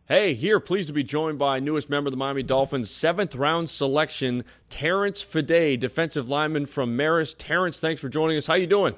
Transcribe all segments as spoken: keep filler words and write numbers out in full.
Hey, here, pleased to be joined by newest member of the Miami Dolphins, seventh round selection, Terrence Fedea, defensive lineman from Marist. Terrence, thanks for joining us. How you doing?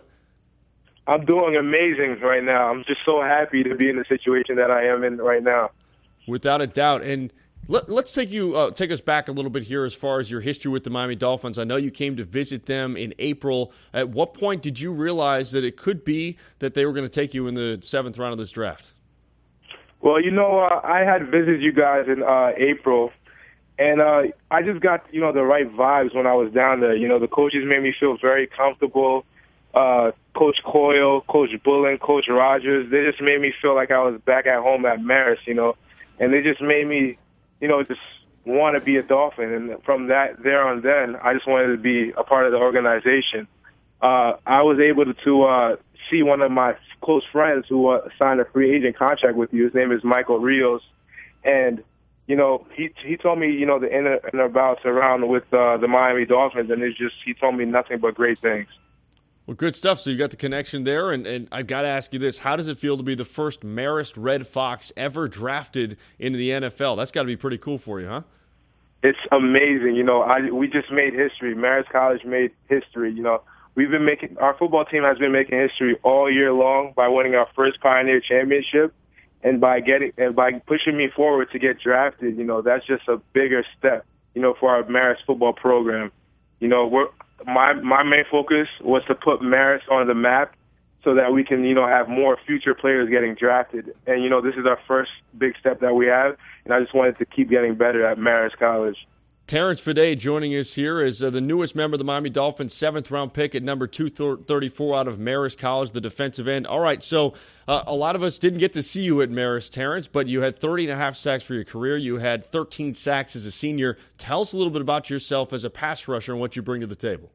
I'm doing amazing right now. I'm just so happy to be in the situation that I am in right now. Without a doubt. And let, let's take you uh, take us back a little bit here as far as your history with the Miami Dolphins. I know you came to visit them in April. At what point did you realize that it could be that they were going to take you in the seventh round of this draft? Well, you know, uh, I had visited you guys in uh, April, and uh, I just got, you know, the right vibes when I was down there. You know, the coaches made me feel very comfortable. Uh, Coach Coyle, Coach Bullen, Coach Rogers, they just made me feel like I was back at home at Marist, you know, and they just made me, you know, just want to be a Dolphin. And from that there on then, I just wanted to be a part of the organization. Uh, I was able to, to uh, see one of my close friends who uh, signed a free agent contract with you. His name is Michael Rios. And, you know, he he told me, you know, the inner and abouts around with uh, the Miami Dolphins, and it's just, he told me nothing but great things. Well, good stuff. So you got the connection there, and, and I've got to ask you this. How does it feel to be the first Marist Red Fox ever drafted into the N F L? That's got to be pretty cool for you, huh? It's amazing. You know, I we just made history. Marist College made history, you know. We've been making, our football team has been making history all year long by winning our first Pioneer Championship, and by getting and by pushing me forward to get drafted. You know, that's just a bigger step, you know, for our Marist football program. You know, we're my my main focus was to put Marist on the map so that we can, you know, have more future players getting drafted. And you know, this is our first big step that we have, and I just wanted to keep getting better at Marist College. Terrence Fedea joining us here as uh, the newest member of the Miami Dolphins, seventh round pick at number two thirty-four out of Marist College, the defensive end. All right, so uh, a lot of us didn't get to see you at Marist, Terrence, but you had thirty and a half sacks for your career. You had thirteen sacks as a senior. Tell us a little bit about yourself as a pass rusher and what you bring to the table.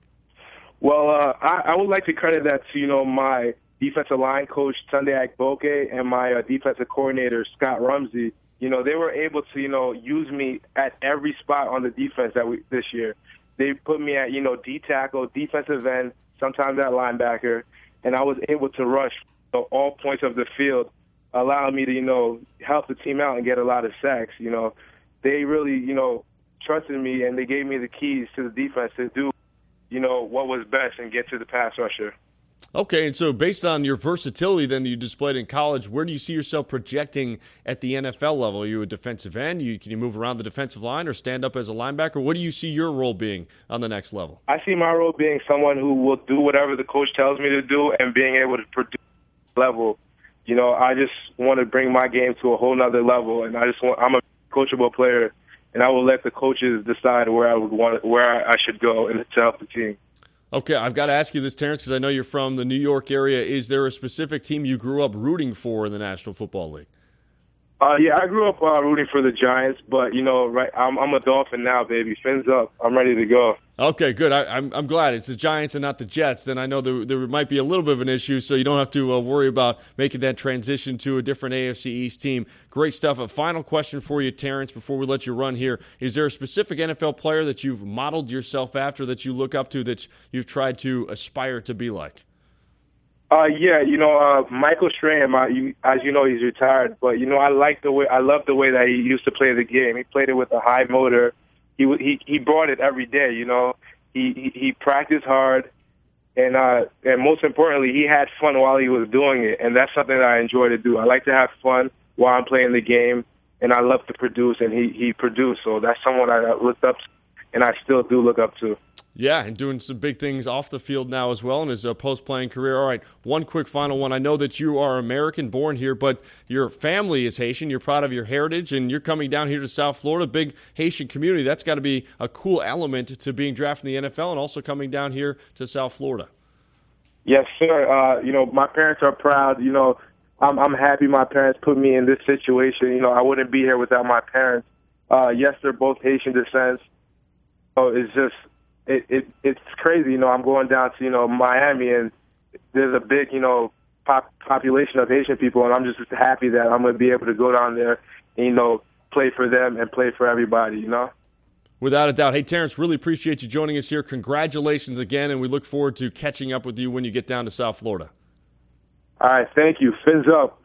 Well, uh, I, I would like to credit that to, you know, my defensive line coach, Tunde Akboke, and my uh, defensive coordinator, Scott Rumsey. You know, they were able to, you know, use me at every spot on the defense that we this year. They put me at, you know, D tackle, defensive end, sometimes at linebacker, and I was able to rush, you know, all points of the field, allowing me to, you know, help the team out and get a lot of sacks. You know, they really, you know, trusted me, and they gave me the keys to the defense to do, you know, what was best and get to the pass rusher. Okay, and so based on your versatility then you displayed in college, where do you see yourself projecting at the N F L level? Are you a defensive end? You, can you move around the defensive line or stand up as a linebacker? What do you see your role being on the next level? I see my role being someone who will do whatever the coach tells me to do and being able to produce level. You know, I just want to bring my game to a whole nother level, and I just want, I'm a coachable player, and I will let the coaches decide where I would want, where I should go and to help the team. Okay, I've got to ask you this, Terrence, because I know you're from the New York area. Is there a specific team you grew up rooting for in the National Football League? Uh, yeah, I grew up uh, rooting for the Giants, but, you know, right, I'm, I'm a Dolphin now, baby. Fins up. I'm ready to go. Okay, good. I, I'm I'm glad it's the Giants and not the Jets. Then I know there, there might be a little bit of an issue, so you don't have to uh, worry about making that transition to a different A F C East team. Great stuff. A final question for you, Terrence, before we let you run here. Is there a specific N F L player that you've modeled yourself after, that you look up to, that you've tried to aspire to be like? Uh, yeah, you know, uh, Michael Strahan, uh, you, as you know, he's retired, but, you know, I like the way, I love the way that he used to play the game. He played it with a high motor. He he he brought it every day, you know. He he, he practiced hard, and uh, and most importantly, he had fun while he was doing it, and that's something that I enjoy to do. I like to have fun while I'm playing the game, and I love to produce, and he, he produced, so that's someone I looked up to, and I still do look up to. Yeah, and doing some big things off the field now as well in his uh, post-playing career. All right, one quick final one. I know that you are American-born here, but your family is Haitian. You're proud of your heritage, and you're coming down here to South Florida, big Haitian community. That's got to be a cool element to being drafted in the N F L and also coming down here to South Florida. Yes, sir. Uh, you know, my parents are proud. You know, I'm, I'm happy my parents put me in this situation. You know, I wouldn't be here without my parents. Uh, yes, they're both Haitian descent. So it's just, it, it it's crazy. You know, I'm going down to, you know, Miami, and there's a big, you know, pop, population of Haitian people, and I'm just happy that I'm going to be able to go down there and, you know, play for them and play for everybody, you know? Without a doubt. Hey, Terrence, really appreciate you joining us here. Congratulations again, and we look forward to catching up with you when you get down to South Florida. All right, thank you. Fins up.